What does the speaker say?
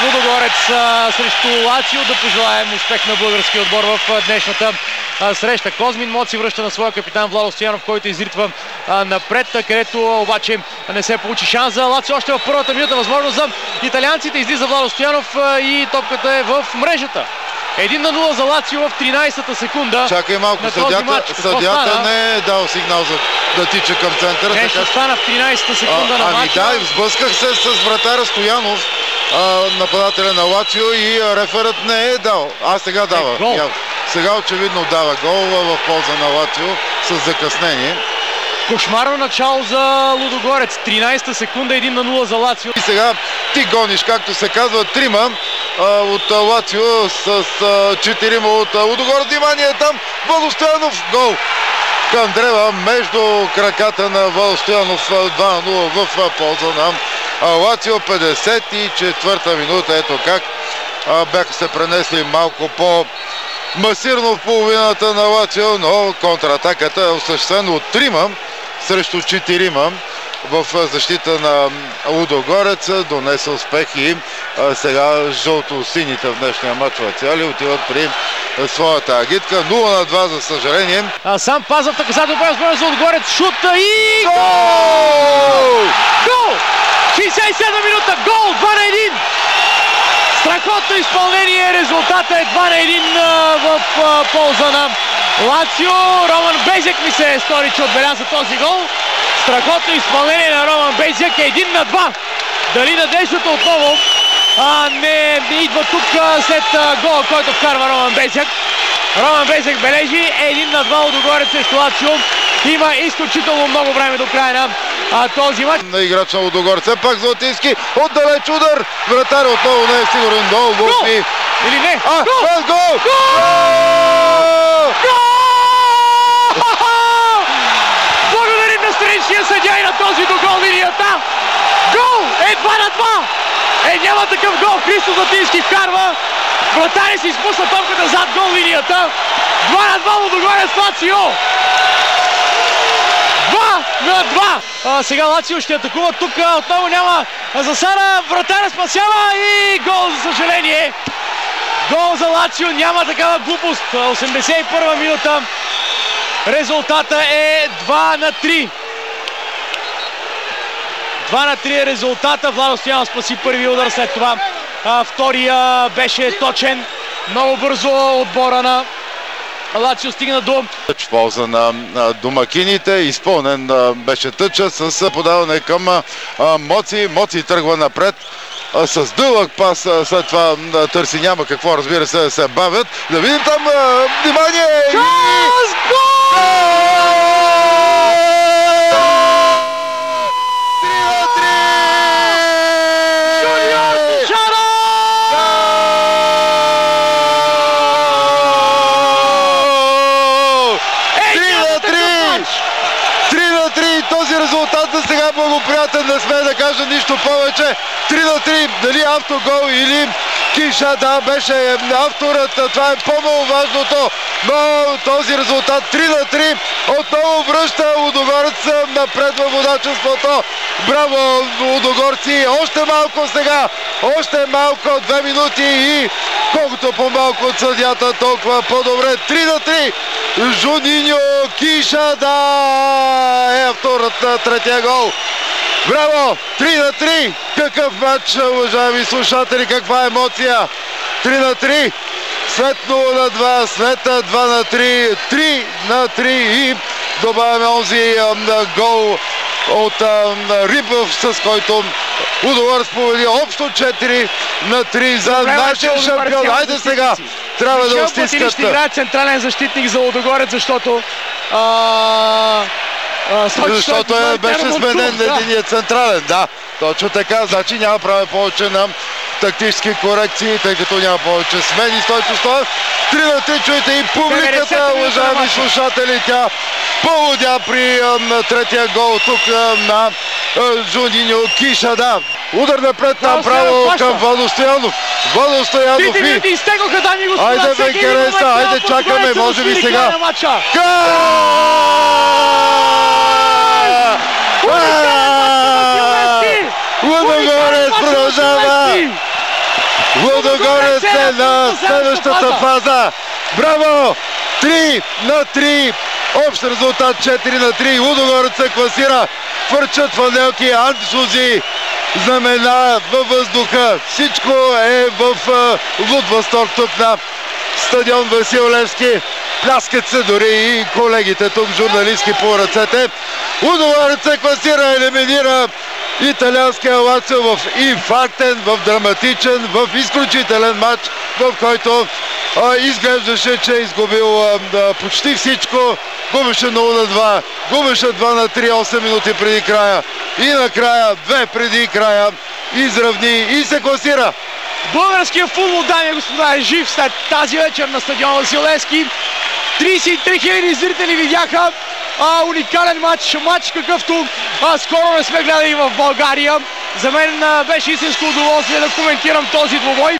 Лудогорец срещу Лацио. Да пожелаем успех на българския отбор в днешната среща. Козмин Моци връща на своя капитан Владо Стоянов, който изритва напред, където обаче не се получи шанс за Лацио. Още в първата минута възможност за италианците. Излиза Владо Стоянов и топката е в мрежата. 1-0 за Лацио в 13-та секунда. Чакай малко, съдията не е дал сигнал да тича към центъра. Нещо стана в 13-та секунда на матча. Ами да, сблъсках се с вратаря Стоянов, нападателя на Лацио, и реферът не е дал. Сега дава. Сега очевидно дава гол в полза на Лацио с закъснение. Кошмарно начало за Лудогорец. 13-та секунда, 1-0 за Лацио. И сега ти гониш, както се казва, трима от Лацио с 4 от Лудогорец. Внимание там, Владо Стоянов, гол! Кандрева между краката на Владо Стоянов, 2-0 в полза на Лацио. 54-та минута, ето как бяха се пренесли малко по-масирно в половината на Лацио, но контратаката е осъществена от 3 срещу 4 в защита на Лудогорец. Донесе успех и сега жълто-сините в днешния матч Лациали отиват при своята агитка. 0-2 за съжаление. Сам Пазов, наказателно право за Лудогорец, шут и гол! Гол! 67 минута, гол! 2-1! Страхотно изпълнение, резултата е 2-1 в полза на Лацио. Роман Безек ми се стори, че отбеляза този гол. Страхотно изпълнение на Роман Безек, 1-2. Дали надеждата отново не идва тук след гола, който вкарва Роман Безек. Роман Безек бележи 1-2 Лудогорец срещу Лацио. Има изключително много време до края на този матч. На играч на Лудогорец, пак Златински, отдалеч удар, вратар отново не е сигурен, гол, гол! Или не? Гол! Гол! Благодарим на страничния съдия и на този до гол линията. Гол! 2-2! Няма такъв гол. Христо Златински вкарва. Вратаря си изпусна топката зад гол линията. 2-2 Лудогорец Лацио. 2-2. Сега Лацио ще атакува. Тук отново няма засада. Вратаря спасява и гол, за съжаление. Гол за Лацио. Няма такава глупост. 81 минута. Резултата е 2-3. 2-3 е резултата. Владо Стоянов спаси първи удар, след това втория беше точен. Много бързо отбора на Лацио стигна до... В полза на домакините. Изпълнен беше тъча с подаване към Моци. Моци тръгва напред с дълъг пас. След това търси, няма какво, разбира се, да се бавят. Да видим там, внимание! Час! Гол! Резултат за сега благоприятен, не сме да кажа нищо повече. 3-3, дали автогол или Киша, да, беше авторът, това е по-много важното, но този резултат 3-3 отново връща Лудогорец напред във водачеството. Браво, лудогорци! Още малко сега, още малко, 2 минути и колкото по-малко от съдията, толкова по-добре. 3-3, Жуниньо Киша, да, е авторът на третия гол. Браво! 3-3! Какъв матч, уважаеми слушатели, каква емоция! 3-3, след 0-2, след 2-3, 3-3 и добавяме онзи гол от Рипов, с който Лудогорец победи общо 4-3 за нашия шампион. Хайде сега, трябва да стискат. Ще играе централен защитник за Лудогорец, защото беше сменен единият централен. Да, точно така. Значи няма право повече на тактически корекции, тъй като няма повече смени. Стойчо Стоев. 3-3, чуйте и публиката, уважаеми слушатели. Тя поводя при третия гол тук на Жуниньо Киша. Да, удар напред направо към Владо Стоянов. Владо Стоянов и... Айде, Венкереса, айде, чакаме, може би сега. Лудогорец продължава Лудогорец е на следващата фаза. Браво! 3-3. Общ резултат 4-3. Лудогорец се класира. Хвърчат фанелки, антисузи, знамена във въздуха. Всичко е в луд възторг тук на стадион Васил Левски. Пляскат се дори и колегите тук, журналистки по ръцете. Лудогорец се класира, елиминира италианския Лацио в инфарктен, в драматичен, в изключителен матч, в който изглеждаше, че е изгубил почти всичко. Губеше 0-2, губеше 2-3, 8 минути преди края и накрая 2 преди края изравни и се класира. Българският футбол, дами и господа, е жив след тази вечер на стадион Васил Левски. 33 000 зрители видяха уникален матч, какъвто скоро не сме гледали в България. За мен беше истинско удоволствие да коментирам този двубой.